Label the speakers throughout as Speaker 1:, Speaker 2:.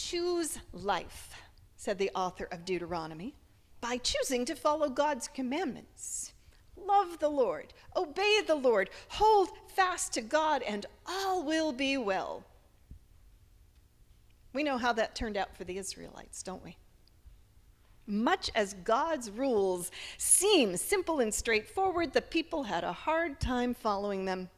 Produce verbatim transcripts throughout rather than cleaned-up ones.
Speaker 1: choose life, said the author of Deuteronomy, by choosing to follow God's commandments. Love the Lord, obey the Lord, hold fast to God, and all will be well. We know how that turned out for the Israelites, don't we? Much as God's rules seem simple and straightforward, the people had a hard time following them.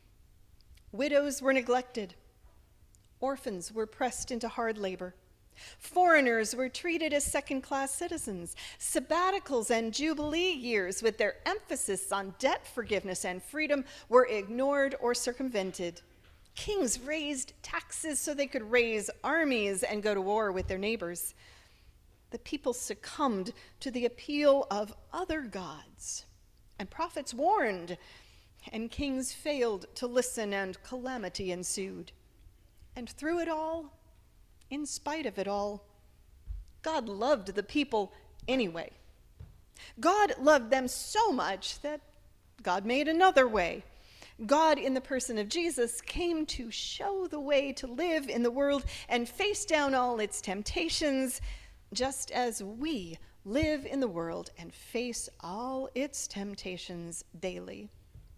Speaker 1: Widows were neglected. Orphans were pressed into hard labor. Foreigners were treated as second-class citizens. Sabbaticals and jubilee years, with their emphasis on debt forgiveness and freedom, were ignored or circumvented. Kings raised taxes so they could raise armies and go to war with their neighbors. The people succumbed to the appeal of other gods, and prophets warned, and kings failed to listen, and calamity ensued. And through it all, in spite of it all, God loved the people anyway. God loved them so much that God made another way. God, in the person of Jesus, came to show the way to live in the world and face down all its temptations, just as we live in the world and face all its temptations daily.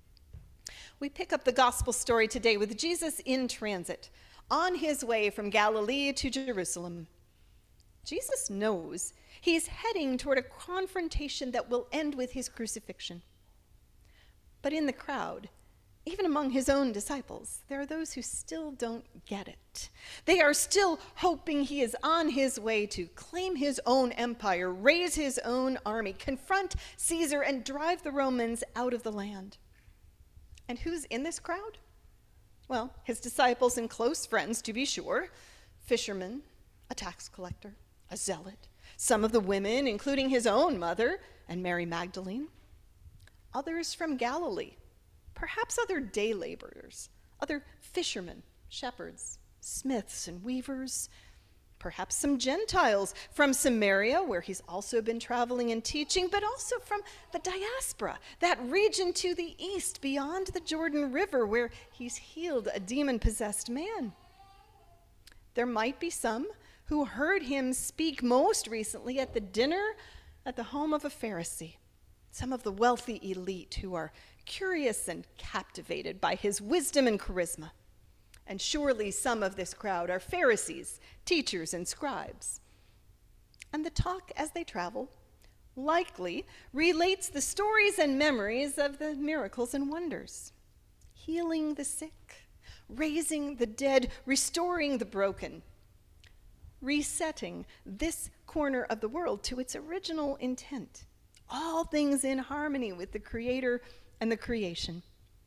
Speaker 1: We pick up the gospel story today with Jesus in transit, on his way from Galilee to Jerusalem. Jesus knows he's heading toward a confrontation that will end with his crucifixion. But in the crowd, even among his own disciples, there are those who still don't get it. They are still hoping he is on his way to claim his own empire, raise his own army, confront Caesar, and drive the Romans out of the land. And who's in this crowd? Well, his disciples and close friends, to be sure, fishermen, a tax collector, a zealot, some of the women, including his own mother and Mary Magdalene, others from Galilee, perhaps other day laborers, other fishermen, shepherds, smiths, and weavers, perhaps some Gentiles from Samaria, where he's also been traveling and teaching, but also from the diaspora, that region to the east beyond the Jordan River, where he's healed a demon-possessed man. There might be some who heard him speak most recently at the dinner at the home of a Pharisee, some of the wealthy elite who are curious and captivated by his wisdom and charisma. And surely some of this crowd are Pharisees, teachers, and scribes. And the talk as they travel likely relates the stories and memories of the miracles and wonders, healing the sick, raising the dead, restoring the broken, resetting this corner of the world to its original intent, all things in harmony with the Creator and the creation.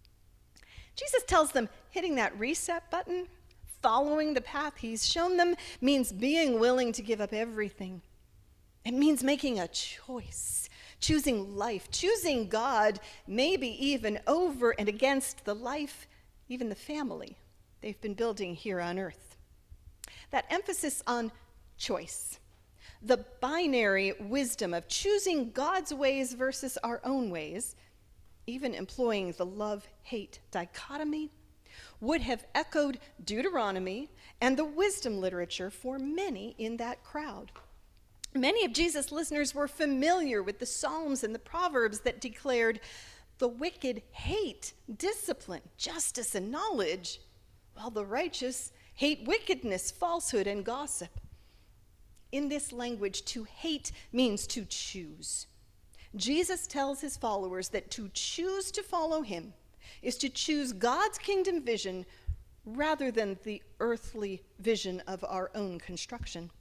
Speaker 1: Jesus tells them hitting that reset button, following the path he's shown them, means being willing to give up everything. It means making a choice, choosing life, choosing God, maybe even over and against the life, even the family they've been building here on earth. That emphasis on choice, the binary wisdom of choosing God's ways versus our own ways, even employing the love-hate dichotomy, would have echoed Deuteronomy and the wisdom literature for many in that crowd. Many of Jesus' listeners were familiar with the Psalms and the Proverbs that declared, "The wicked hate discipline, justice, and knowledge, while the righteous hate wickedness, falsehood, and gossip." In this language, to hate means to choose. Jesus tells his followers that to choose to follow him is to choose God's kingdom vision rather than the earthly vision of our own construction.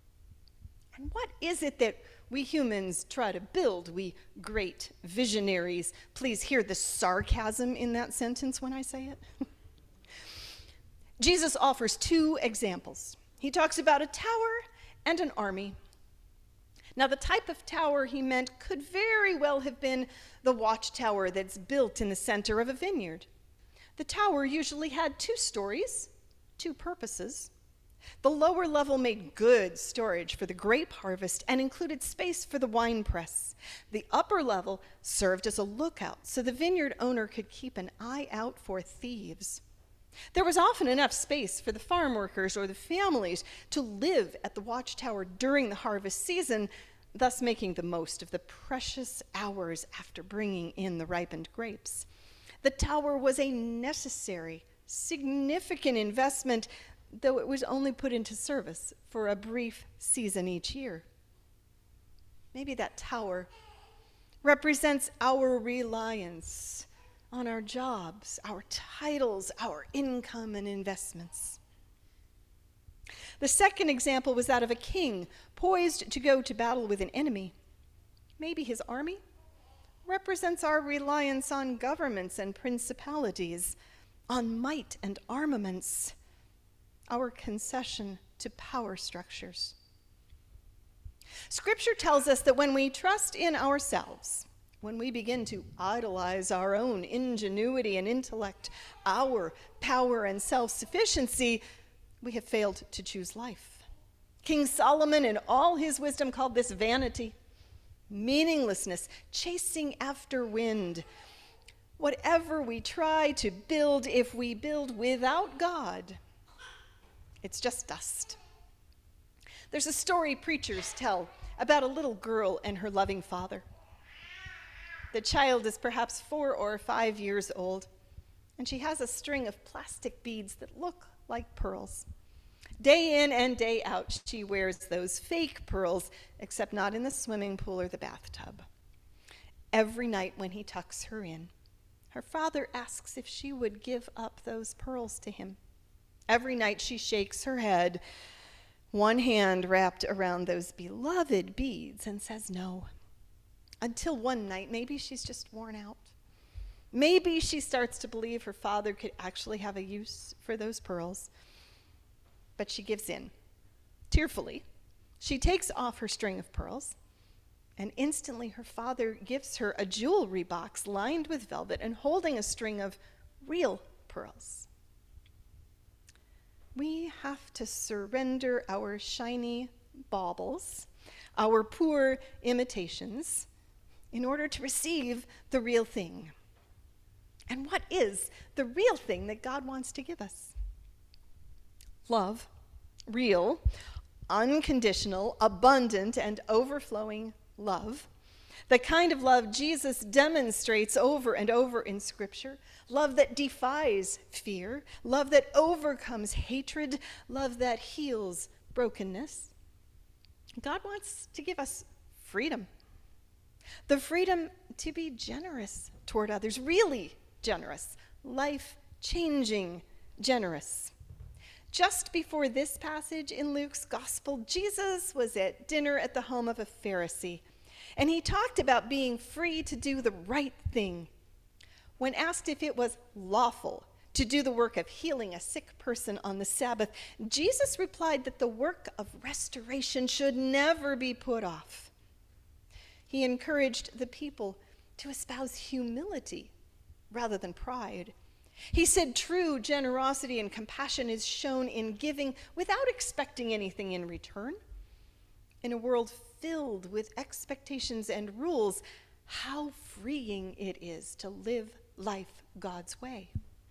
Speaker 1: And what is it that we humans try to build, we great visionaries? Please hear the sarcasm in that sentence when I say it. Jesus offers two examples. He talks about a tower and an army. Now, the type of tower he meant could very well have been the watchtower that's built in the center of a vineyard. The tower usually had two stories, two purposes. The lower level made good storage for the grape harvest and included space for the wine press. The upper level served as a lookout so the vineyard owner could keep an eye out for thieves. There was often enough space for the farm workers or the families to live at the watchtower during the harvest season, thus making the most of the precious hours after bringing in the ripened grapes. The tower was a necessary, significant investment, though it was only put into service for a brief season each year. Maybe that tower represents our reliance on our jobs, our titles, our income and investments. The second example was that of a king poised to go to battle with an enemy. Maybe his army represents our reliance on governments and principalities, on might and armaments, our concession to power structures. Scripture tells us that when we trust in ourselves, when we begin to idolize our own ingenuity and intellect, our power and self-sufficiency, we have failed to choose life. King Solomon, in all his wisdom, called this vanity, meaninglessness, chasing after wind. Whatever we try to build, if we build without God, it's just dust. There's a story preachers tell about a little girl and her loving father. The child is perhaps four or five years old, and she has a string of plastic beads that look like pearls. Day in and day out, she wears those fake pearls, except not in the swimming pool or the bathtub. Every night when he tucks her in, her father asks if she would give up those pearls to him. Every night she shakes her head, one hand wrapped around those beloved beads, and says no. Until one night, maybe she's just worn out. Maybe she starts to believe her father could actually have a use for those pearls. But she gives in. Tearfully, she takes off her string of pearls, and instantly her father gives her a jewelry box lined with velvet and holding a string of real pearls. We have to surrender our shiny baubles, our poor imitations, in order to receive the real thing. And what is the real thing that God wants to give us? Love, real, unconditional, abundant, and overflowing love. The kind of love Jesus demonstrates over and over in Scripture. Love that defies fear. Love that overcomes hatred. Love that heals brokenness. God wants to give us freedom. The freedom to be generous toward others, really generous, life-changing generous. Just before this passage in Luke's gospel, Jesus was at dinner at the home of a Pharisee, and he talked about being free to do the right thing. When asked if it was lawful to do the work of healing a sick person on the Sabbath, Jesus replied that the work of restoration should never be put off. He encouraged the people to espouse humility rather than pride. He said true generosity and compassion is shown in giving without expecting anything in return. In a world filled with expectations and rules, how freeing it is to live life God's way.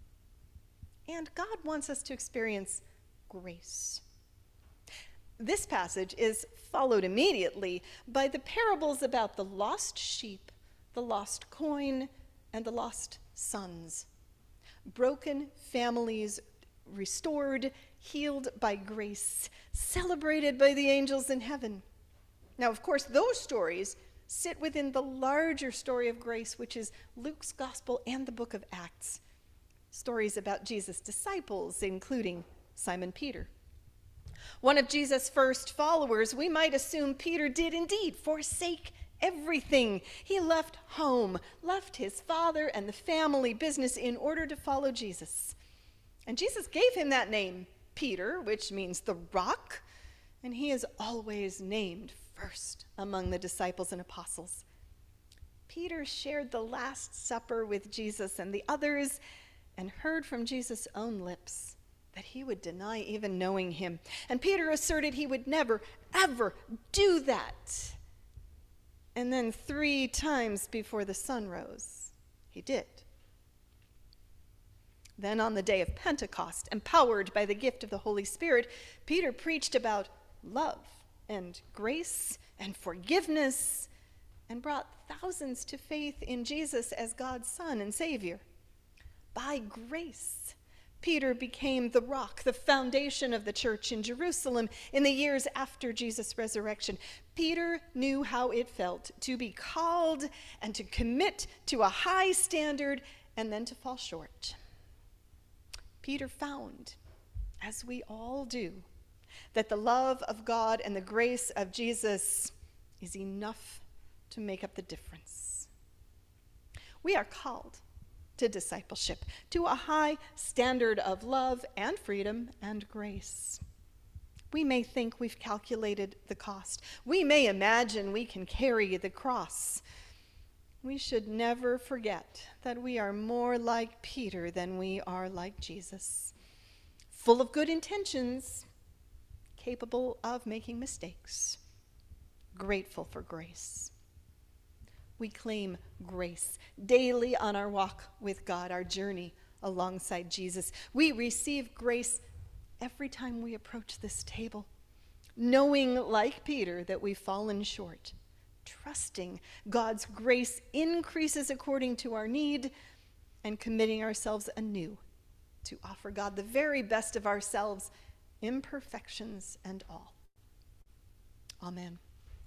Speaker 1: And God wants us to experience grace. This passage is followed immediately by the parables about the lost sheep, the lost coin, and the lost sons. Broken families restored, healed by grace, celebrated by the angels in heaven. Now, of course, those stories sit within the larger story of grace, which is Luke's gospel and the book of Acts. Stories about Jesus' disciples, including Simon Peter. One of Jesus' first followers, we might assume Peter did indeed forsake everything. He left home, left his father and the family business in order to follow Jesus. And Jesus gave him that name, Peter, which means the rock, and he is always named first among the disciples and apostles. Peter shared the Last Supper with Jesus and the others and heard from Jesus' own lips that he would deny even knowing him. And Peter asserted he would never, ever do that. And then three times before the sun rose, he did. Then on the day of Pentecost, empowered by the gift of the Holy Spirit, Peter preached about love and grace and forgiveness and brought thousands to faith in Jesus as God's Son and Savior. By grace, Peter became the rock, the foundation of the church in Jerusalem in the years after Jesus' resurrection. Peter knew how it felt to be called and to commit to a high standard and then to fall short. Peter found, as we all do, that the love of God and the grace of Jesus is enough to make up the difference. We are called to discipleship, to a high standard of love and freedom and grace. We may think we've calculated the cost. We may imagine we can carry the cross. We should never forget that we are more like Peter than we are like Jesus, full of good intentions, capable of making mistakes, grateful for grace. We claim grace daily on our walk with God, our journey alongside Jesus. We receive grace every time we approach this table, knowing, like Peter, that we've fallen short, trusting God's grace increases according to our need, and committing ourselves anew to offer God the very best of ourselves, imperfections and all. Amen.